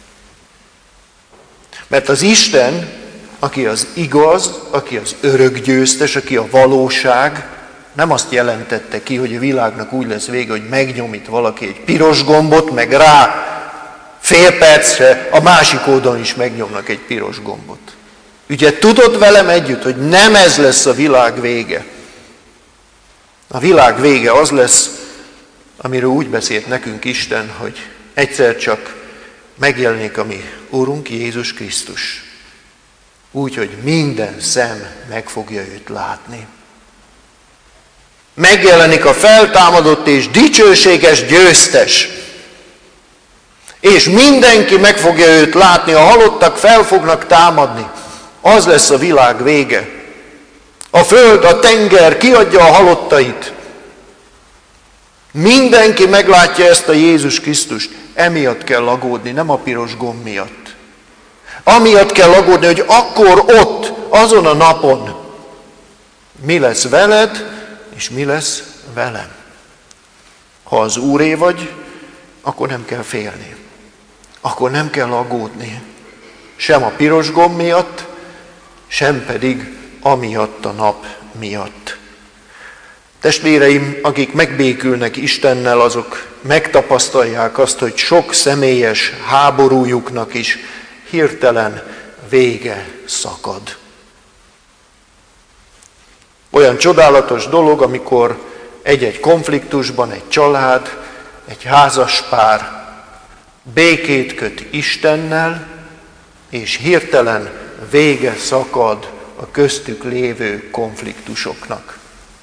Speaker 1: Mert az Isten, aki az igaz, aki az örökgyőztes, aki a valóság, nem azt jelentette ki, hogy a világnak úgy lesz vége, hogy megnyomít valaki egy piros gombot, meg rá fél percre de a másik oldalon is megnyomnak egy piros gombot. Ugye tudod velem együtt, hogy nem ez lesz a világ vége. A világ vége az lesz, amiről úgy beszélt nekünk Isten, hogy egyszer csak megjelenik a mi Urunk Jézus Krisztus. Úgy, hogy minden szem meg fogja őt látni. Megjelenik a feltámadott és dicsőséges győztes. És mindenki meg fogja őt látni, a halottak fel fognak támadni. Az lesz a világ vége. A föld, a tenger kiadja a halottait. Mindenki meglátja ezt a Jézus Krisztust. Emiatt kell aggódni, nem a piros gomb miatt. Amiatt kell aggódni, hogy akkor ott, azon a napon mi lesz veled, és mi lesz velem. Ha az Úré vagy, akkor nem kell félni. Akkor nem kell aggódni. Sem a piros gomb miatt, sem pedig amiatt a nap miatt. Testvéreim, akik megbékülnek Istennel, azok megtapasztalják azt, hogy sok személyes háborújuknak is hirtelen vége szakad. Olyan csodálatos dolog, amikor egy-egy konfliktusban egy család, egy házaspár békét köt Istennel, és hirtelen vége szakad a köztük lévő konfliktusoknak.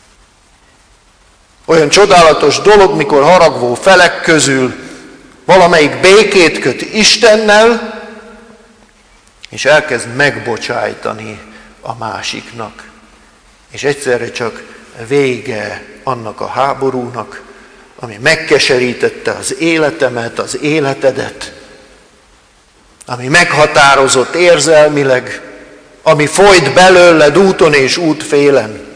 Speaker 1: Olyan csodálatos dolog, mikor haragvó felek közül valamelyik békét köt Istennel, és elkezd megbocsájtani a másiknak. És egyszerre csak vége annak a háborúnak, ami megkeserítette az életemet, az életedet, ami meghatározott érzelmileg, ami folyt belőled úton és útfélen.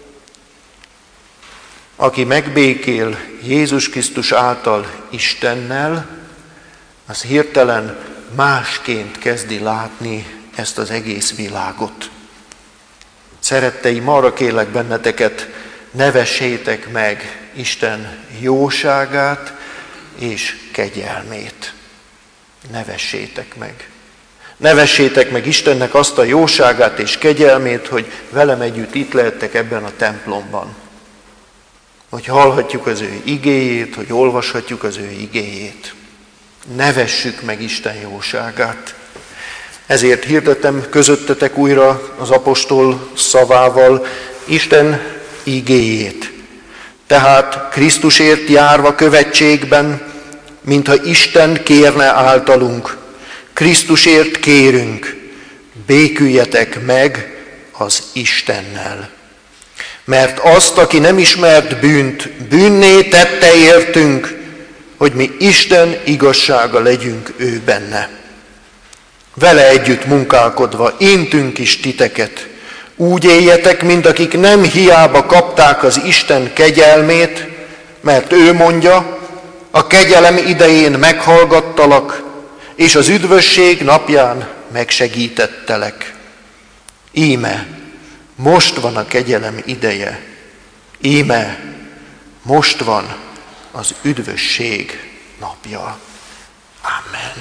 Speaker 1: Aki megbékél Jézus Krisztus által Istennel, az hirtelen másként kezdi látni ezt az egész világot. Szeretteim, arra kérlek benneteket, ne vessétek meg Isten jóságát és kegyelmét. Ne vessétek meg. Ne vessétek meg Istennek azt a jóságát és kegyelmét, hogy velem együtt itt lehettek ebben a templomban. Hogy hallhatjuk az ő igéjét, hogy olvashatjuk az ő igéjét. Ne vessük meg Isten jóságát. Ezért hirdetem közöttetek újra az apostol szavával Isten igéjét. Tehát Krisztusért járva követségben, mintha Isten kérne általunk, Krisztusért kérünk, béküljetek meg az Istennel. Mert azt, aki nem ismert bűnt, bűnné tette értünk, hogy mi Isten igazsága legyünk ő benne. Vele együtt munkálkodva intünk is titeket, úgy éljetek, mint akik nem hiába kapták az Isten kegyelmét, mert ő mondja, a kegyelem idején meghallgattalak, és az üdvösség napján megsegítettelek. Íme, most van a kegyelem ideje, íme, most van az üdvösség napja. Amen.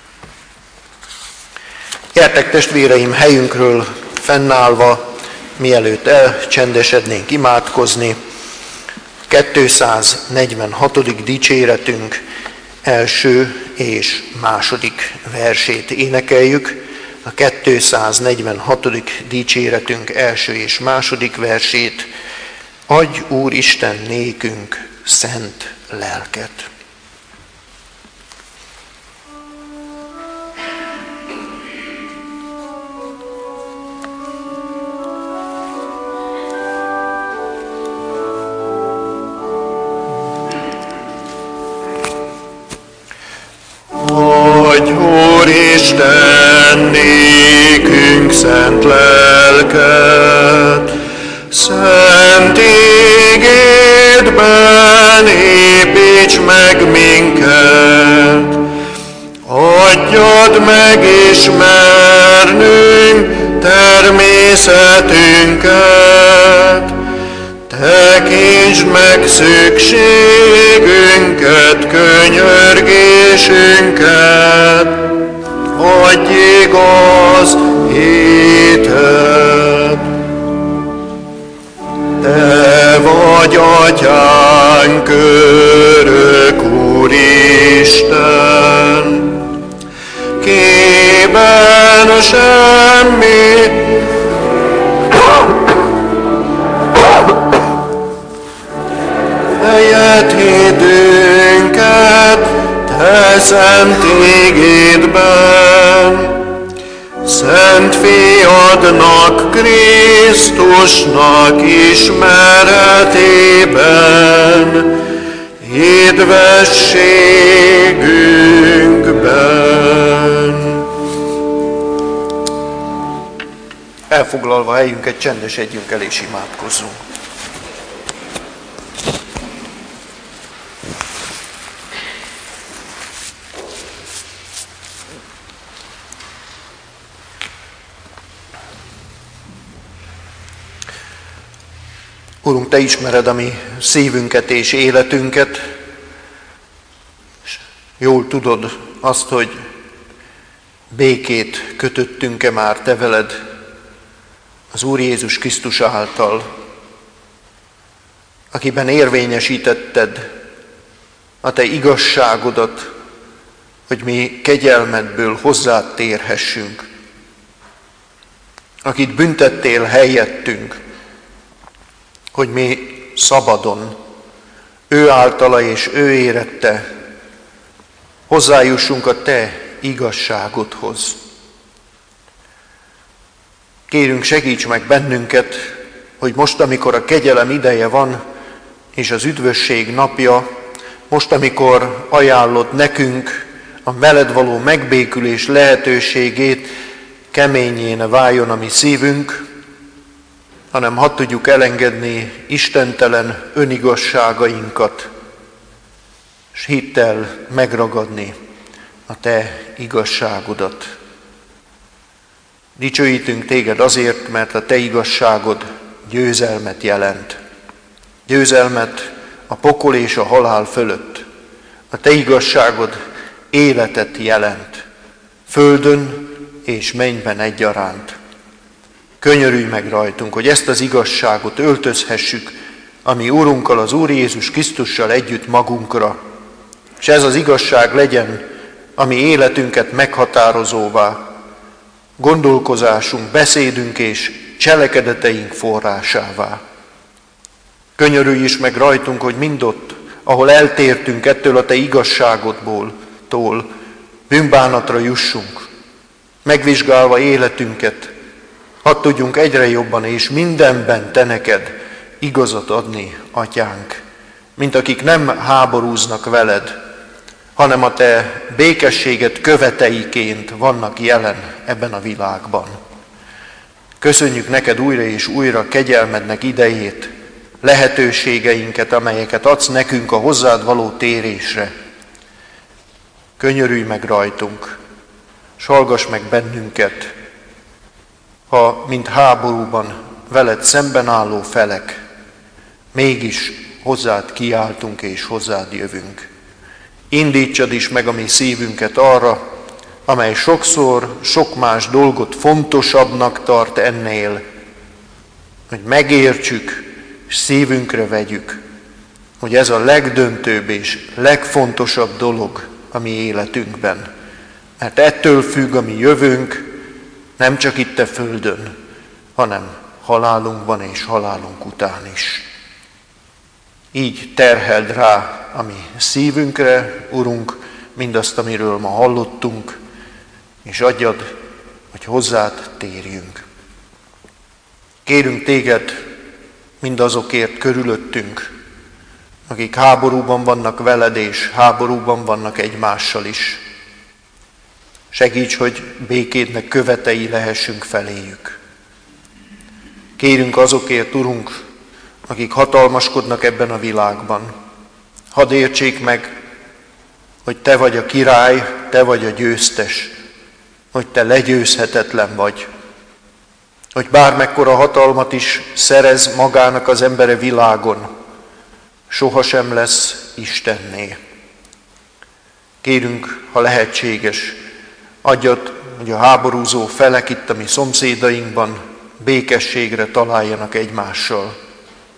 Speaker 1: Gyertek testvéreim, helyünkről fennállva, mielőtt elcsendesednénk imádkozni, kétszáznegyvenhatodik dicséretünk első és második versét énekeljük. A kétszáznegyvenhatodik dicséretünk első és második versét. Adj, Úristen, nékünk szent lelket.
Speaker 2: Adj, Úristen, nékünk szent lelket, szent igédben építs meg minket. Adjad megismernünk természetünket, tekintsd meg szükségünket, könyörgésünket, semmi. Helyet hitünket te szent igédben, Szent Fiadnak, Krisztusnak ismeretében, édvességünkben.
Speaker 1: Elfoglalva helyünket, csendesedjünk el és imádkozzunk. Urunk, Te ismered a mi szívünket és életünket, és jól tudod azt, hogy békét kötöttünk-e már Te veled az Úr Jézus Krisztus által, akiben érvényesítetted a Te igazságodat, hogy mi kegyelmedből hozzád térhessünk, akit büntettél helyettünk, hogy mi szabadon, ő általa és ő érette hozzájussunk a Te igazságodhoz. Kérünk, segíts meg bennünket, hogy most, amikor a kegyelem ideje van, és az üdvösség napja, most, amikor ajánlod nekünk a veled való megbékülés lehetőségét, keményé ne váljon a mi szívünk, hanem hadd tudjuk elengedni istentelen önigazságainkat, és hittel megragadni a Te igazságodat. Dicsőítünk Téged azért, mert a Te igazságod győzelmet jelent. Győzelmet a pokol és a halál fölött. A Te igazságod életet jelent, földön és mennyben egyaránt. Könyörülj meg rajtunk, hogy ezt az igazságot öltözhessük, ami Úrunkkal, az Úr Jézus Krisztussal együtt magunkra, és ez az igazság legyen, ami életünket meghatározóvá, gondolkozásunk, beszédünk és cselekedeteink forrásává. Könyörülj is meg rajtunk, hogy mindott, ahol eltértünk ettől a Te igazságodból, tól, bűnbánatra jussunk, megvizsgálva életünket, hadd tudjunk egyre jobban és mindenben Te neked igazat adni, Atyánk, mint akik nem háborúznak veled, hanem a Te békességet követeiként vannak jelen ebben a világban. Köszönjük neked újra és újra kegyelmednek idejét, lehetőségeinket, amelyeket adsz nekünk a hozzád való térésre. Könyörülj meg rajtunk, s hallgass meg bennünket, ha, mint háborúban veled szemben álló felek, mégis hozzád kiáltunk és hozzád jövünk. Indítsad is meg a mi szívünket arra, amely sokszor sok más dolgot fontosabbnak tart ennél, hogy megértsük, és szívünkre vegyük, hogy ez a legdöntőbb és legfontosabb dolog a mi életünkben. Mert ettől függ a mi jövőnk, nem csak itt a földön, hanem halálunkban és halálunk után is. Így terheld rá a mi szívünkre, Urunk, mindazt, amiről ma hallottunk, és adjad, hogy hozzád térjünk. Kérünk Téged mindazokért körülöttünk, akik háborúban vannak veled, és háborúban vannak egymással is. Segíts, hogy békédnek követei lehessünk feléjük. Kérünk azokért, Urunk, akik hatalmaskodnak ebben a világban. Hadd értsék meg, hogy Te vagy a király, Te vagy a győztes, hogy Te legyőzhetetlen vagy, hogy bármekkora hatalmat is szerez magának az embere világon, sohasem lesz Istenné. Kérünk, ha lehetséges, adjad, hogy a háborúzó felek itt a mi szomszédainkban békességre találjanak egymással.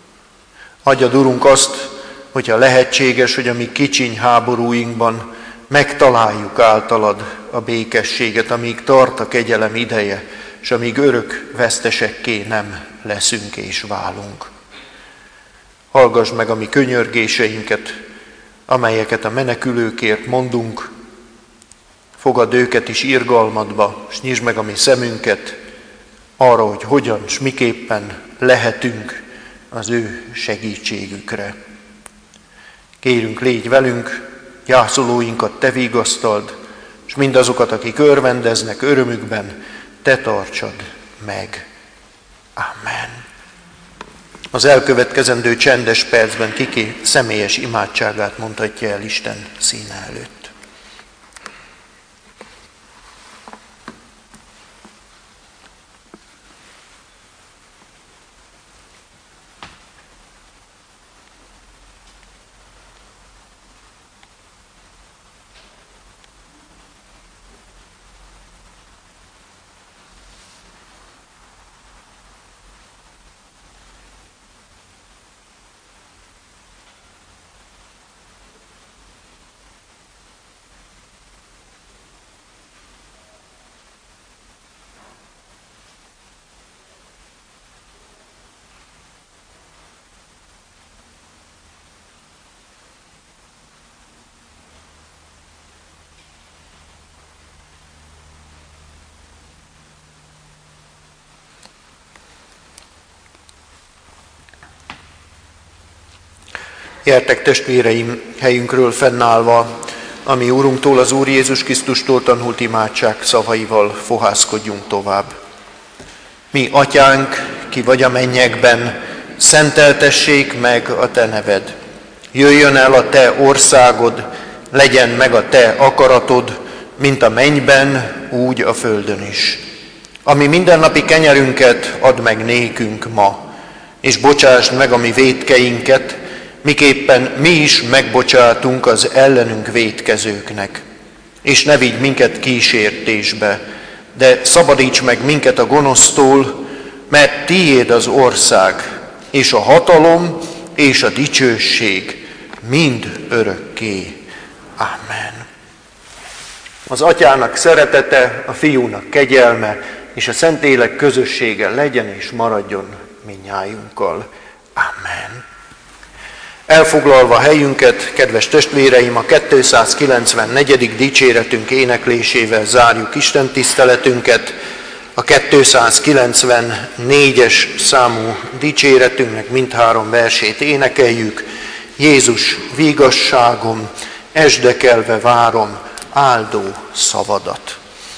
Speaker 1: Adjad, Urunk, azt, hogyha lehetséges, hogy a mi kicsiny háborúinkban megtaláljuk általad a békességet, amíg tart a kegyelem ideje, és amíg örök vesztesekké nem leszünk és válunk. Hallgass meg a mi könyörgéseinket, amelyeket a menekülőkért mondunk, fogad őket is irgalmadba, és nyisd meg a mi szemünket arra, hogy hogyan s miképpen lehetünk az ő segítségükre. Kérünk, légy velünk, gyászolóinkat te vigasztald, és mindazokat, akik örvendeznek örömükben, te tartsad meg. Amen. Az elkövetkezendő csendes percben kiki személyes imádságát mondhatja el Isten színe előtt. Gyertek, testvéreim, helyünkről fennállva, ami Úrunktól, az Úr Jézus Krisztustól tanult imádság szavaival fohászkodjunk tovább. Mi, Atyánk, ki vagy a mennyekben, szenteltessék meg a te neved. Jöjjön el a te országod, legyen meg a te akaratod, mint a mennyben, úgy a földön is. Ami mindennapi kenyerünket add meg nékünk ma, és bocsásd meg a mi vétkeinket, miképpen mi is megbocsátunk az ellenünk vétkezőknek. És ne vigy minket kísértésbe, de szabadíts meg minket a gonosztól, mert tiéd az ország, és a hatalom, és a dicsőség mind örökké. Amen. Az Atyának szeretete, a Fiúnak kegyelme, és a Szentlélek közössége legyen és maradjon mindnyájunkkal. Amen. Elfoglalva helyünket, kedves testvéreim, a kétszázkilencvennegyedik dicséretünk éneklésével zárjuk Isten tiszteletünket. A kétszázkilencvennégyes számú dicséretünknek mindhárom versét énekeljük. Jézus, vigasságom, esdekelve várom áldó szavadat.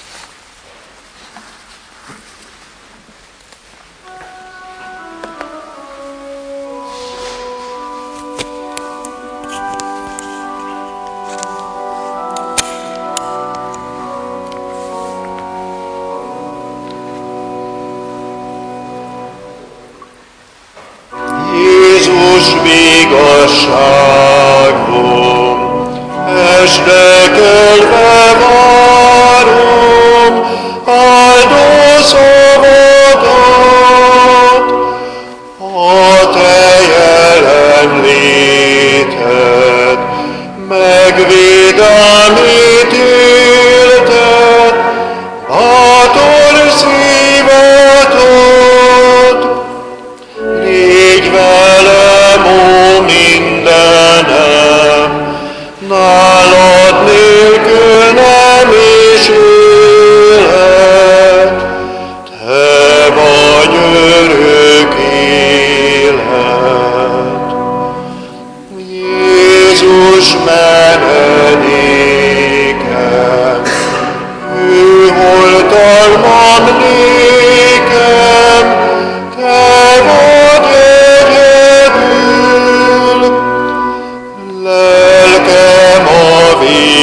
Speaker 2: Igazságom, esdekelve várom áldó szavadat, a te jelenléted megvédelmét élted, bátor szívet ad, légy velem, ó mindenem, nálad nélkül nem is élhet, te vagy örök élet. Jézus menedékem, ő oltalmam nékem, te vagy egyedül, lelkem a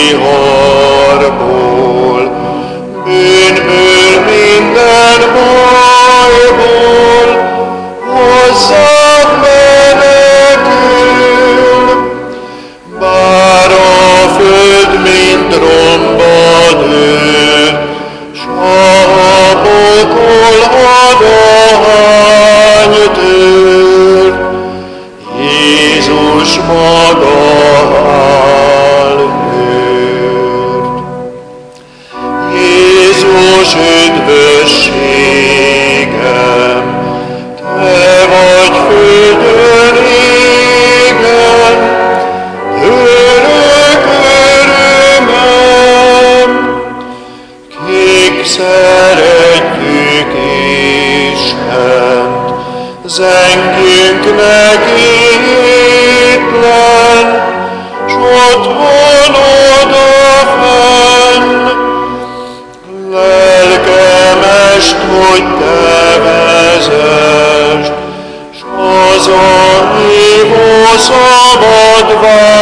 Speaker 2: viharból, bűnből minden bajból, hozzám menekül, bár a Abba,